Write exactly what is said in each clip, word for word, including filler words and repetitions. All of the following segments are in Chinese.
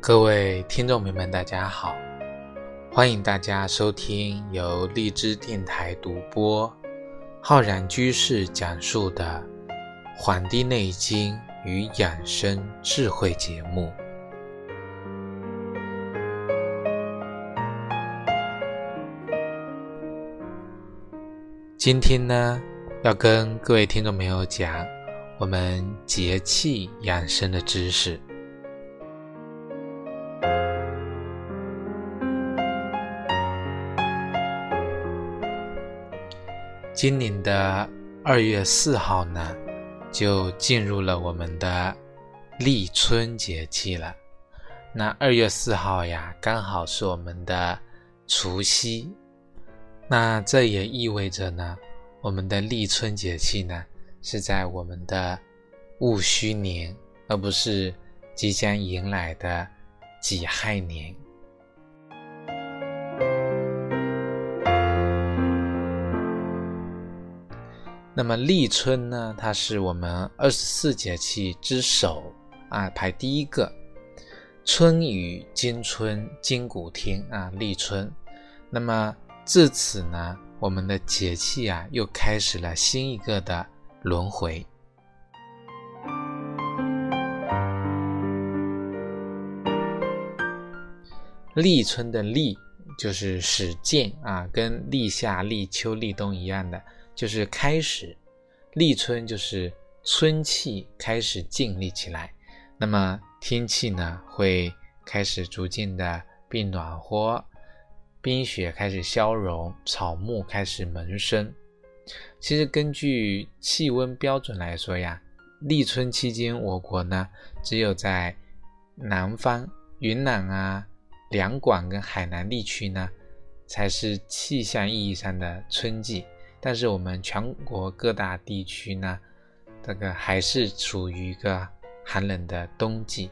各位听众朋友们大家好，欢迎大家收听由荔枝电台独播浩然居士讲述的《黄帝内经与养生智慧》节目。今天呢，要跟各位听众朋友讲我们节气养生的知识。今年的二月四号呢，就进入了我们的立春节气了。那二月四号呀，刚好是我们的除夕。那这也意味着呢，我们的立春节气呢，是在我们的戊戌年，而不是即将迎来的己亥年。那么立春呢，它是我们二十四节气之首啊，排第一个。春雨惊春，今古听啊，立春。那么自此呢，我们的节气啊，又开始了新一个的轮回。立春的立就是始见啊，跟立夏、立秋、立冬一样的，就是开始。立春就是春气开始建立起来，那么天气呢会开始逐渐的变暖和，冰雪开始消融，草木开始萌生。其实根据气温标准来说呀，立春期间我国呢只有在南方云南啊、两广跟海南地区呢才是气象意义上的春季，但是我们全国各大地区呢，这个还是处于一个寒冷的冬季。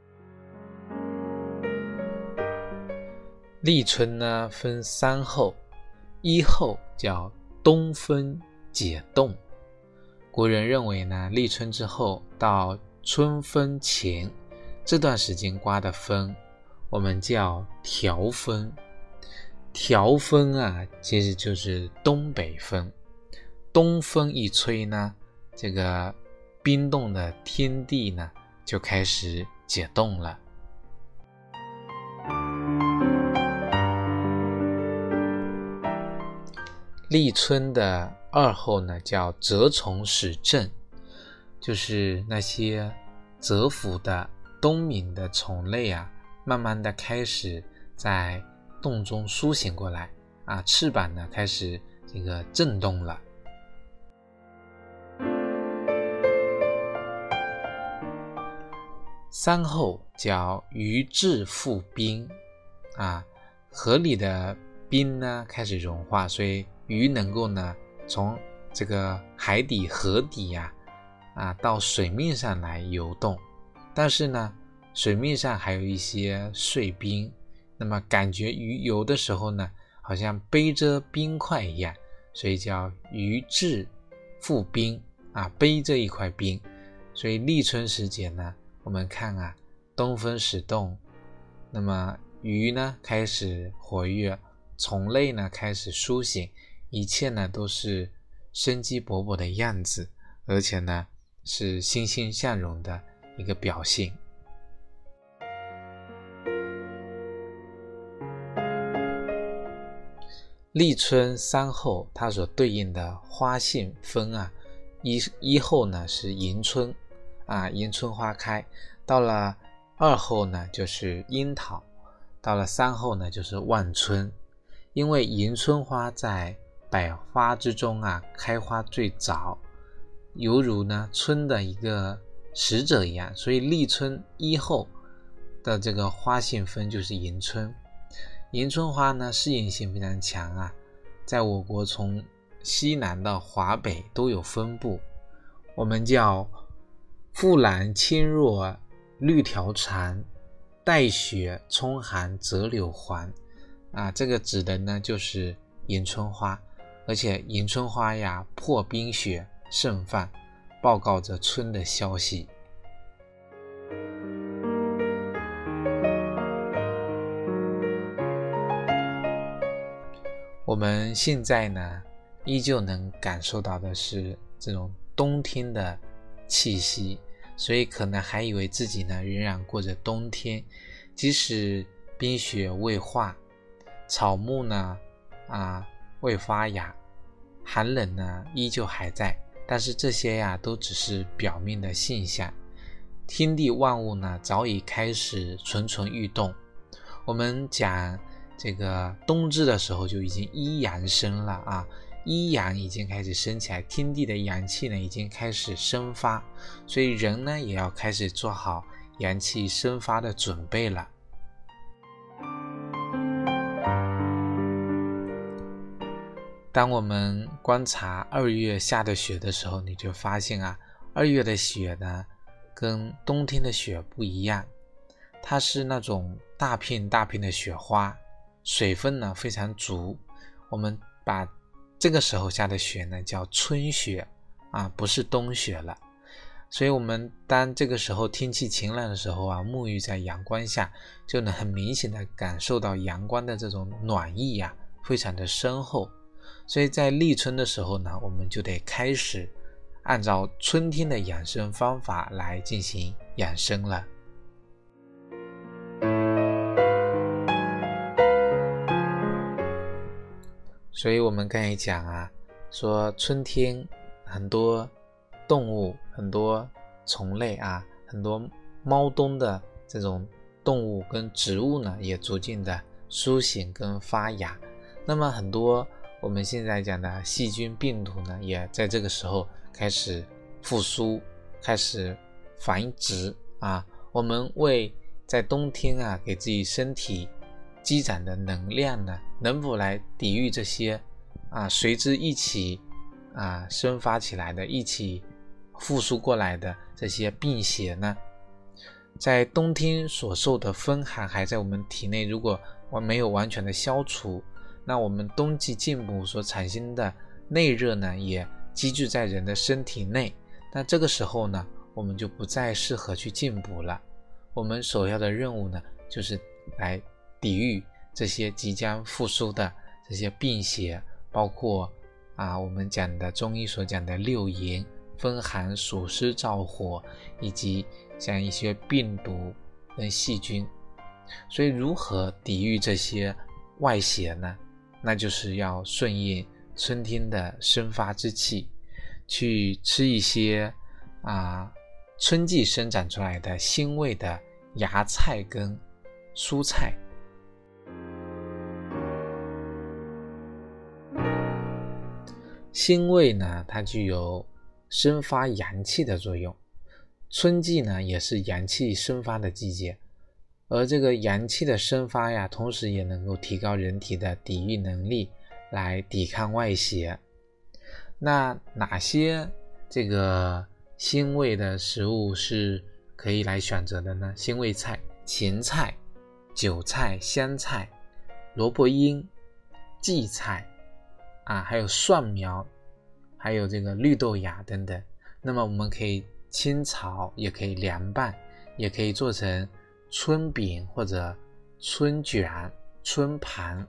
立春呢分三候，一候叫东风解冻。古人认为呢，立春之后到春分前这段时间刮的风，我们叫调风。调风啊，其实就是东北风。东风一吹呢，这个冰冻的天地呢就开始解冻了。立春的二候呢叫蛰虫始振，就是那些蛰伏的冬眠的虫类啊，慢慢的开始在洞中苏醒过来啊，翅膀呢开始这个震动了。三候叫鱼至复冰啊，河里的冰呢开始融化，所以鱼能够呢从这个海底河底呀 啊, 啊到水面上来游动，但是呢水面上还有一些碎冰，那么感觉鱼游的时候呢，好像背着冰块一样，所以叫鱼至复冰啊，背着一块冰。所以立春时节呢，我们看啊，东风始动，那么鱼呢开始活跃，虫类呢开始苏醒，一切呢都是生机勃勃的样子，而且呢是欣欣向荣的一个表现。立春三候它所对应的花信分啊，一一候呢是迎春啊，迎春花开，到了二候呢就是樱桃，到了三候呢就是望春。因为迎春花在百花之中啊开花最早，犹如呢春的一个使者一样，所以立春一候的这个花信分就是迎春。迎春花呢适应性非常强啊，在我国从西南到华北都有分布，我们叫复兰纤弱绿条长，带雪冲寒折柳黄啊，这个指的呢就是迎春花，而且迎春花呀破冰雪盛放，报告着春的消息。 我们现在呢依旧能感受到的是这种冬天的气息，所以可能还以为自己呢仍然过着冬天，即使冰雪未化，草木呢啊未发芽，寒冷呢依旧还在，但是这些呀都只是表面的现象，天地万物呢早已开始蠢蠢欲动。我们讲这个冬至的时候就已经一阳生了啊，一阳已经开始升起来，天地的阳气呢已经开始生发，所以人呢也要开始做好阳气生发的准备了。当我们观察二月下的雪的时候，你就发现啊，二月的雪呢跟冬天的雪不一样，它是那种大片大片的雪花，水分呢非常足。我们把这个时候下的雪呢叫春雪啊，不是冬雪了。所以我们当这个时候天气晴朗的时候啊，沐浴在阳光下，就能很明显的感受到阳光的这种暖意呀、啊，非常的深厚。所以在立春的时候呢，我们就得开始按照春天的养生方法来进行养生了。所以我们刚才讲啊，说春天很多动物，很多虫类啊，很多猫冬的这种动物跟植物呢，也逐渐的苏醒跟发芽。那么很多我们现在讲的细菌病毒呢，也在这个时候开始复苏，开始繁殖啊。我们为在冬天啊给自己身体积攒的能量呢，能否来抵御这些啊随之一起啊生发起来的，一起复苏过来的这些病邪呢？在冬天所受的风寒还在我们体内，如果没有完全的消除，那我们冬季进补所产生的内热呢，也积聚在人的身体内。那这个时候呢，我们就不再适合去进补了。我们首要的任务呢，就是来抵御这些即将复苏的这些病邪，包括啊我们讲的中医所讲的六淫、风寒、暑湿、燥火，以及像一些病毒跟细菌。所以如何抵御这些外邪呢？那就是要顺应春天的生发之气，去吃一些啊春季生长出来的鲜味的芽菜跟蔬菜。鲜味呢，它具有生发阳气的作用。春季呢，也是阳气生发的季节，而这个阳气的生发呀，同时也能够提高人体的抵御能力，来抵抗外邪。那哪些这个鲜味的食物是可以来选择的呢？鲜味菜：芹菜、韭菜、香菜、萝卜缨、荠菜啊，还有蒜苗，还有这个绿豆芽等等。那么我们可以清炒，也可以凉拌，也可以做成春饼或者春卷、春盘。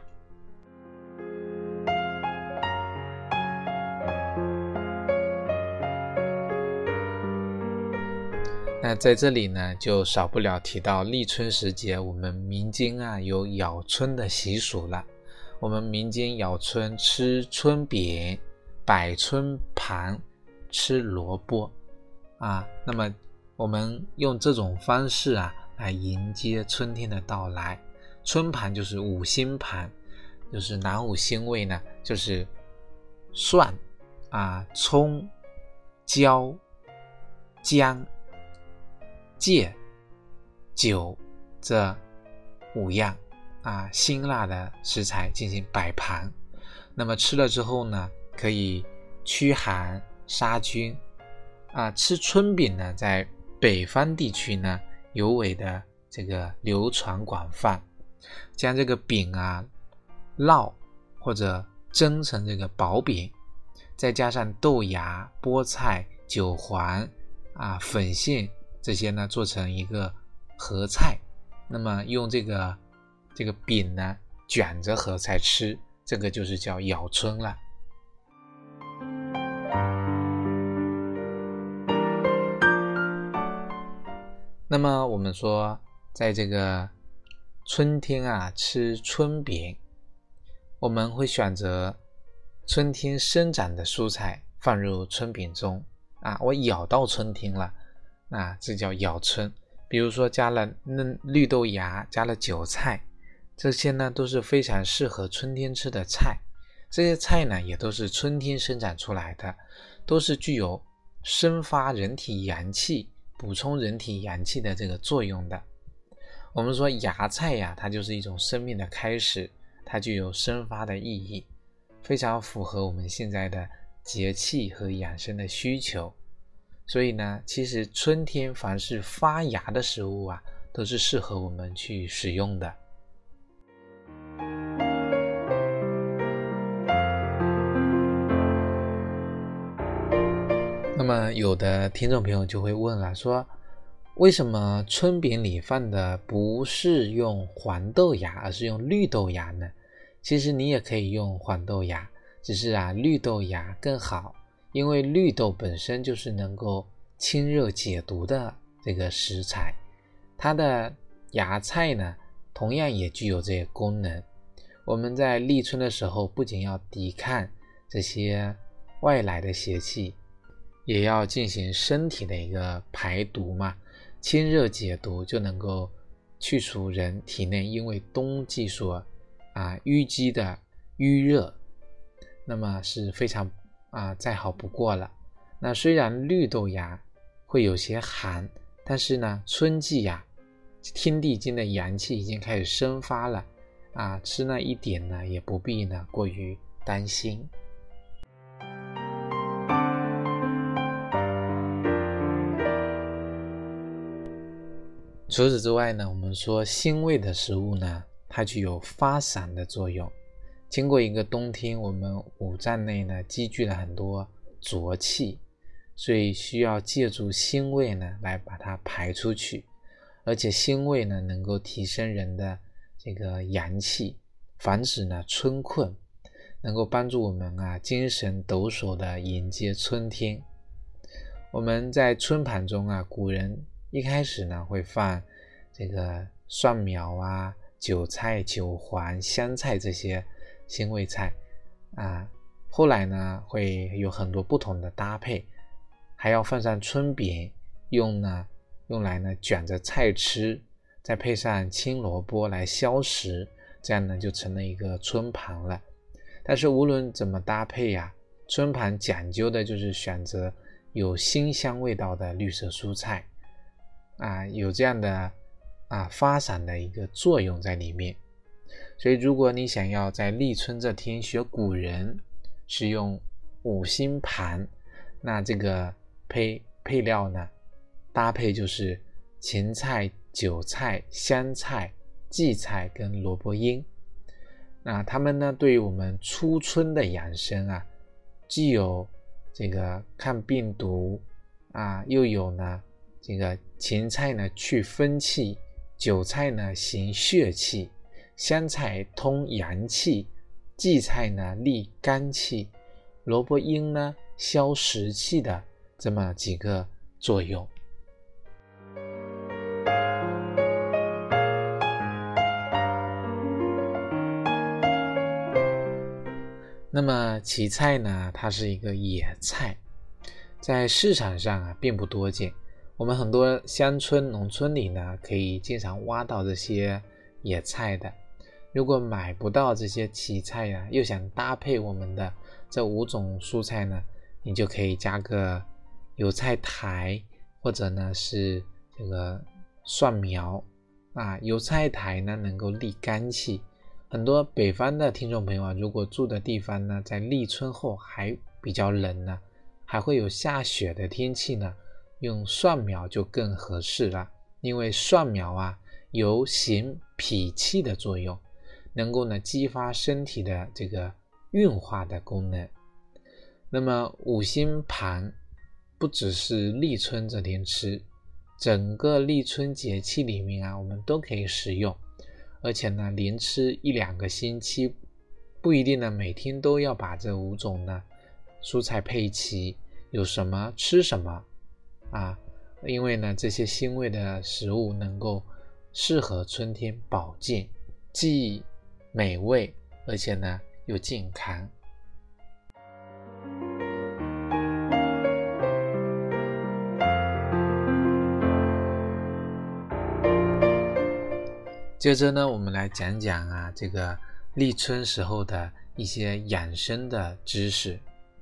那在这里呢，就少不了提到立春时节，我们民间啊有咬春的习俗了。我们民间咬春吃春饼，摆春盘，吃萝卜啊。那么我们用这种方式啊来迎接春天的到来。春盘就是五辛盘，就是哪五辛味呢？就是蒜啊、葱、椒、姜、芥、酒这五样啊辛辣的食材进行摆盘。那么吃了之后呢，可以驱寒杀菌啊。吃春饼呢，在北方地区呢尤为的这个流传广泛，将这个饼啊烙或者蒸成这个薄饼，再加上豆芽、菠菜、韭黄啊、粉馅这些呢，做成一个合菜。那么用这个这个饼呢卷着合菜吃， 这个就是叫咬春了。那么我们说在这个春天啊吃春饼，我们会选择春天生长的蔬菜放入春饼中啊，我咬到春天了啊，这叫咬春。比如说加了嫩绿豆芽，加了韭菜，这些呢都是非常适合春天吃的菜。这些菜呢也都是春天生长出来的，都是具有生发人体阳气、补充人体阳气的这个作用的。我们说芽菜呀，它就是一种生命的开始，它具有生发的意义，非常符合我们现在的节气和养生的需求。所以呢，其实春天凡是发芽的食物啊，都是适合我们去使用的。那么有的听众朋友就会问了，说为什么春饼里放的不是用黄豆芽，而是用绿豆芽呢？其实你也可以用黄豆芽，只是啊绿豆芽更好，因为绿豆本身就是能够清热解毒的这个食材，它的芽菜呢同样也具有这些功能。我们在立春的时候，不仅要抵抗这些外来的邪气，也要进行身体的一个排毒嘛，清热解毒，就能够去除人体内因为冬季所啊淤积的淤热，那么是非常啊再好不过了。那虽然绿豆芽会有些寒，但是呢春季呀、啊、天地间的阳气已经开始生发了啊，吃那一点呢也不必呢过于担心。除此之外呢，我们说辛味的食物呢，它具有发散的作用。经过一个冬天，我们五脏内呢积聚了很多浊气，所以需要借助辛味呢来把它排出去。而且辛味呢能够提升人的这个阳气，防止呢春困，能够帮助我们啊精神抖擞的迎接春天。我们在春盘中啊，古人一开始呢会放这个蒜苗啊、韭菜、韭黄、香菜这些辛味菜啊，后来呢会有很多不同的搭配，还要放上春饼，用呢用来呢卷着菜吃，再配上青萝卜来消食，这样呢就成了一个春盘了。但是无论怎么搭配呀、啊，春盘讲究的就是选择有辛香味道的绿色蔬菜啊，有这样的啊发散的一个作用在里面。所以如果你想要在立春这天学古人使用五辛盘，那这个配配料呢搭配就是芹菜、韭菜、香菜、荠菜跟萝卜缨。那它们呢对于我们初春的养生啊，既有这个抗病毒啊，又有呢这个芹菜呢去风气，韭菜呢行血气，香菜通阳气，荠菜呢利肝气，萝卜缨呢消食气的这么几个作用。那么荠菜呢，它是一个野菜，在市场上啊并不多见。我们很多乡村农村里呢可以经常挖到这些野菜的。如果买不到这些荠菜啊，又想搭配我们的这五种蔬菜呢，你就可以加个油菜苔，或者呢是这个蒜苗啊。油菜苔呢能够利肝气，很多北方的听众朋友啊，如果住的地方呢在立春后还比较冷呢，还会有下雪的天气呢，用蒜苗就更合适了。因为蒜苗啊有行脾气的作用，能够呢激发身体的这个运化的功能。那么五辛盘不只是立春这天吃，整个立春节气里面啊，我们都可以食用，而且呢连吃一两个星期不一定呢每天都要把这五种呢蔬菜配齐，有什么吃什么啊，因为呢这些腥味的食物能够适合春天保健，既美味而且呢又健康。接着呢我们来讲讲啊这个立春时候的一些养生的知识。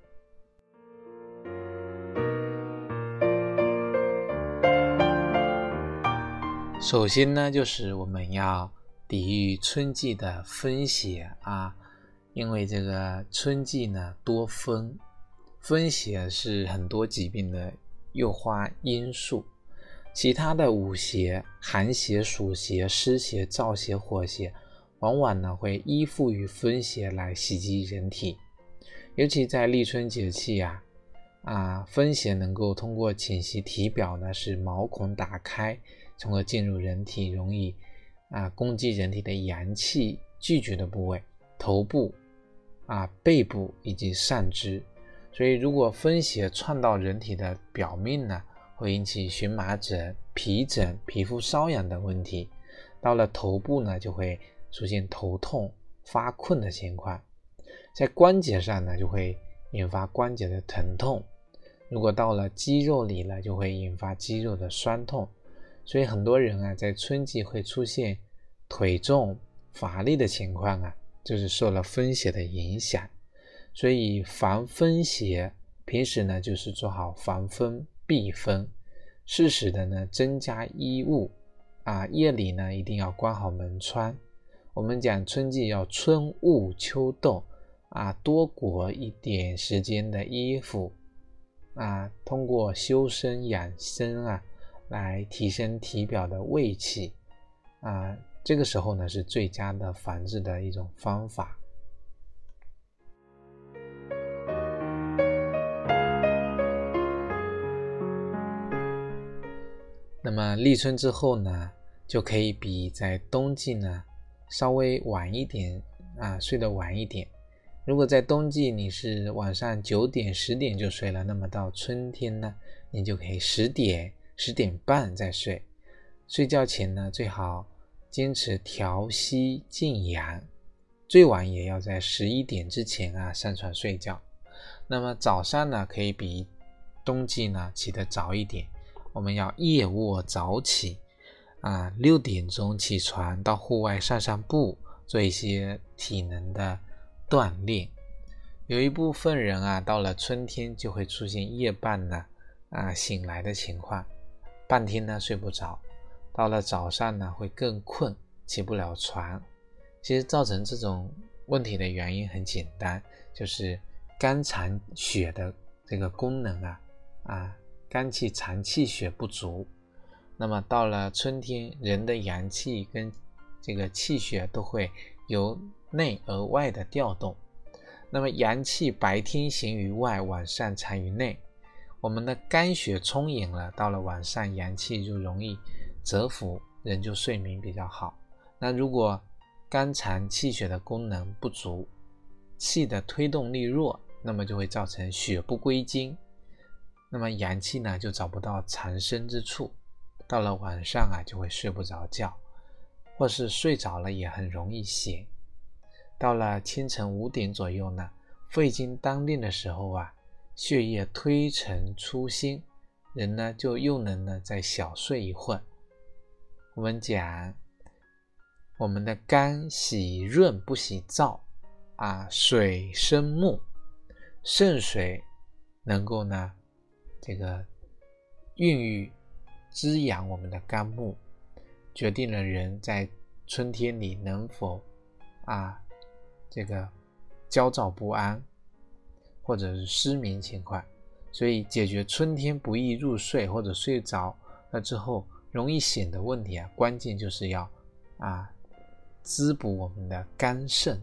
首先呢就是我们要抵御春季的风邪啊，因为这个春季呢多风，风邪是很多疾病的诱发因素。其他的五邪，寒邪、暑邪、湿邪、燥邪、火邪，往往呢会依附于风邪来袭击人体。尤其在立春节气啊，啊，风邪能够通过侵袭体表呢，使毛孔打开，从而进入人体，容易啊攻击人体的阳气聚集的部位，头部、啊背部以及上肢。所以，如果风邪窜到人体的表面呢，会引起荨麻疹、皮疹、皮肤瘙痒等问题。到了头部呢，就会出现头痛、发困的情况。在关节上呢，就会引发关节的疼痛。如果到了肌肉里呢，就会引发肌肉的酸痛。所以很多人啊，在春季会出现腿重、乏力的情况啊，就是受了风邪的影响。所以防风邪，平时呢就是做好防风避风，适时的呢增加衣物啊，夜里呢一定要关好门窗。我们讲春季要春捂秋冻啊，多裹一点时间的衣服啊，通过修身养生啊，来提升体表的胃气啊，这个时候呢是最佳的防治的一种方法。那么立春之后呢，就可以比在冬季呢稍微晚一点啊，睡得晚一点。如果在冬季你是晚上九点十点就睡了，那么到春天呢，你就可以十点十点半再睡。睡觉前呢，最好坚持调息静养，最晚也要在十一点之前啊上床睡觉。那么早上呢，可以比冬季呢起得早一点。我们要夜卧早起啊，六点钟起床，到户外散散步，做一些体能的锻炼。有一部分人啊，到了春天就会出现夜半呢啊醒来的情况，半天呢睡不着，到了早上呢会更困，起不了床。其实造成这种问题的原因很简单，就是肝藏血的这个功能啊啊。肝气藏气血不足，那么到了春天，人的阳气跟这个气血都会由内而外的调动。那么阳气白天行于外，晚上藏于内。我们的肝血充盈了，到了晚上阳气就容易蛰伏，人就睡眠比较好。那如果肝藏气血的功能不足，气的推动力弱，那么就会造成血不归经。那么阳气呢就找不到藏身之处，到了晚上啊就会睡不着觉，或是睡着了也很容易醒。到了清晨五点左右呢，肺经当令的时候啊，血液推陈出新，人呢就又能呢再小睡一会儿。我们讲我们的肝喜润不喜燥啊，水生木，肾水能够呢这个孕育滋养我们的肝木，决定了人在春天里能否啊这个焦躁不安或者是失眠情况。所以解决春天不易入睡或者睡着了之后容易醒的问题啊，关键就是要啊滋补我们的肝肾。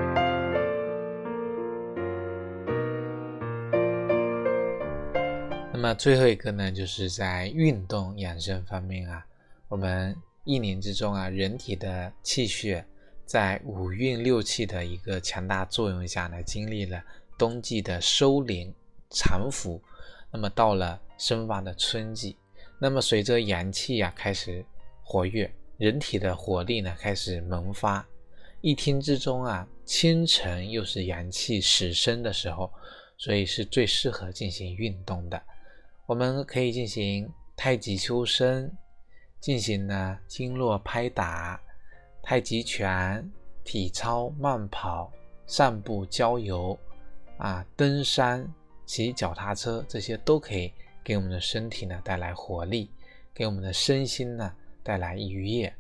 那么最后一个呢，就是在运动养生方面啊，我们一年之中啊，人体的气血在五运六气的一个强大作用下呢，经历了冬季的收敛藏伏，那么到了生发的春季，那么随着阳气啊开始活跃，人体的活力呢开始萌发，一天之中啊，清晨又是阳气始生的时候，所以是最适合进行运动的。我们可以进行太极修身，进行呢经络拍打、太极拳、体操、慢跑、散步、郊游啊、登山、骑脚踏车，这些都可以给我们的身体呢带来活力，给我们的身心呢带来愉悦。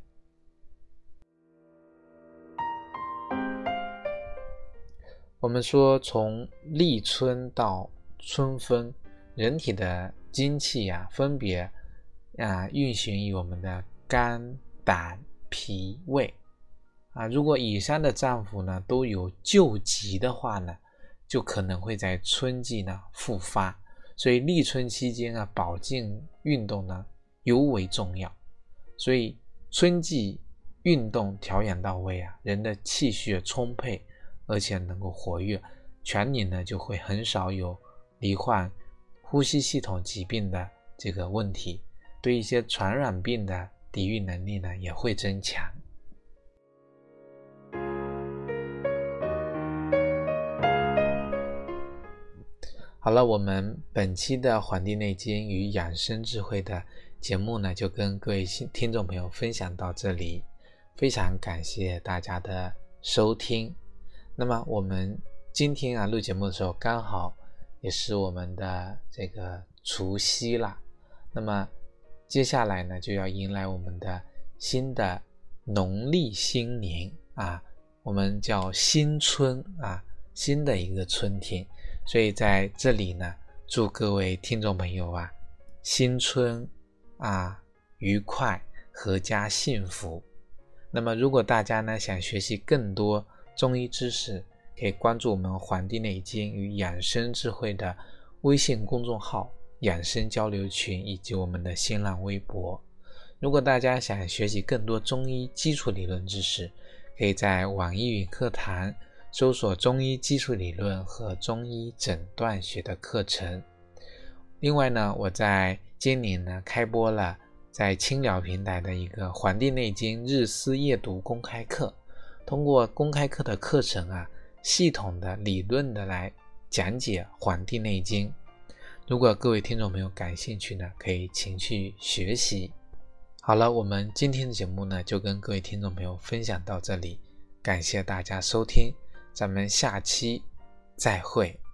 我们说从立春到春分，人体的精气啊分别啊运行于我们的肝、胆、脾、胃啊。如果以上的脏腑呢都有旧疾的话呢，就可能会在春季呢复发。所以立春期间啊，保健运动呢尤为重要。所以春季运动调养到位啊，人的气血充沛，而且能够活跃，全年呢就会很少有罹患呼吸系统疾病的这个问题，对一些传染病的抵御能力呢也会增强。好了，我们本期的《黄帝内经与养生智慧》的节目呢，就跟各位听众朋友分享到这里，非常感谢大家的收听。那么我们今天啊录节目的时候，刚好也是我们的这个除夕了。那么接下来呢，就要迎来我们的新的农历新年啊，我们叫新春啊，新的一个春天。所以在这里呢，祝各位听众朋友啊，新春啊愉快，阖家幸福。那么如果大家呢想学习更多中医知识，可以关注我们《黄帝内经与养生智慧》的微信公众号、养生交流群以及我们的新浪微博。如果大家想学习更多中医基础理论知识，可以在网易云课堂搜索中医基础理论和中医诊断学的课程。另外呢，我在今年呢开播了在青鸟平台的一个《黄帝内经日思夜读》公开课，通过公开课的课程啊，系统的理论的来讲解《黄帝内经》。如果各位听众朋友感兴趣呢，可以请去学习。好了，我们今天的节目呢就跟各位听众朋友分享到这里，感谢大家收听，咱们下期再会。